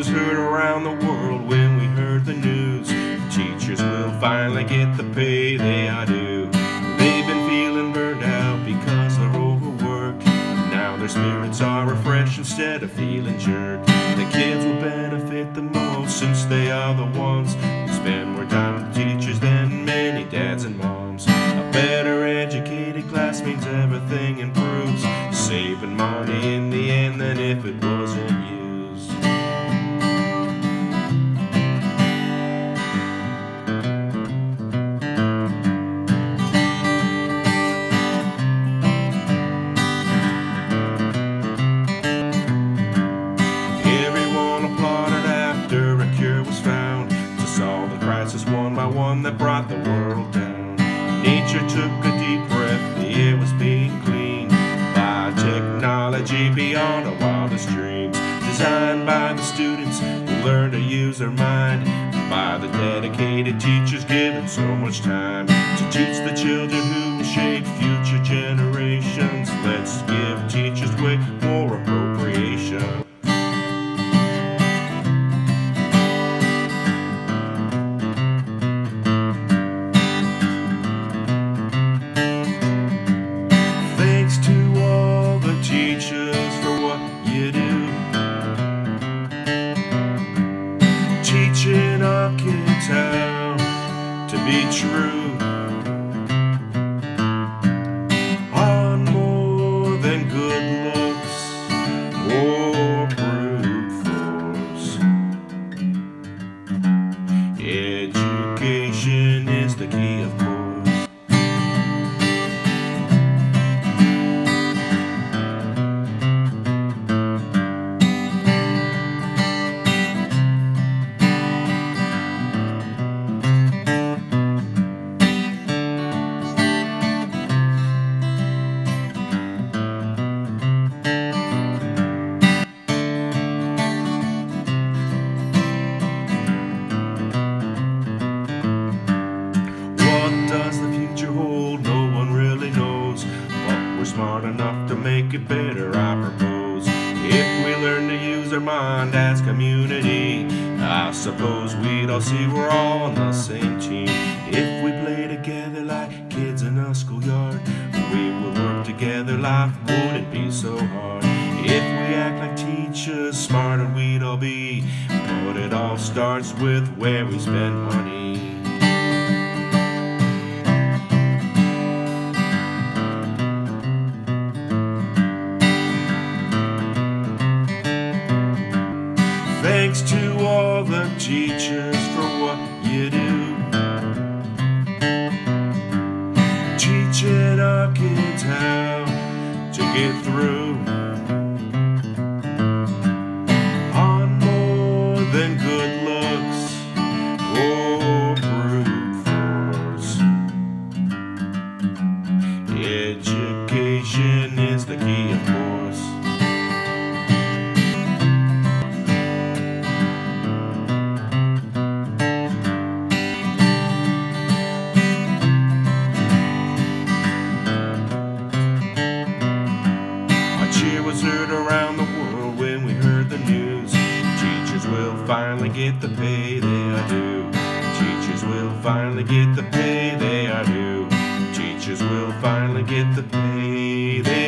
was heard around the world when we heard the news. Teachers will finally get the pay they are due. They've been feeling burned out because they're overworked. Now their spirits are refreshed instead of feeling jerked. The kids will benefit the most since they are the ones who spend more time with teachers than many dads and moms. A better educated class means everything improves, saving money in the end than if it wasn't used. One by one that brought the world down. Nature took a deep breath, the air was being cleaned by technology beyond our wildest dreams. Designed by the students who learn to use their mind, by the dedicated teachers given so much time to teach the children who will shape future generations. Let's give teachers way more appropriation. Teachers for what you do, teaching our kids how to be true, on more than good looks or brute force. Education is the key, of course. Does the future hold? No one really knows, but we're smart enough to make it better, I propose. If we learn to use our mind as community, I suppose we'd all see we're all on the same team. If we play together like kids in a schoolyard, we will work together, life wouldn't be so hard. If we act like teachers, smarter we'd all be, but it all starts with where we spend money. Thanks to all the teachers for what you do, teaching our kids how to get through, on more than good looks or brute force. Education is the key, of course. Cheer was heard around the world when we heard the news. Teachers will finally get the pay they are due. Teachers will finally get the pay they are due. Teachers will finally get the pay they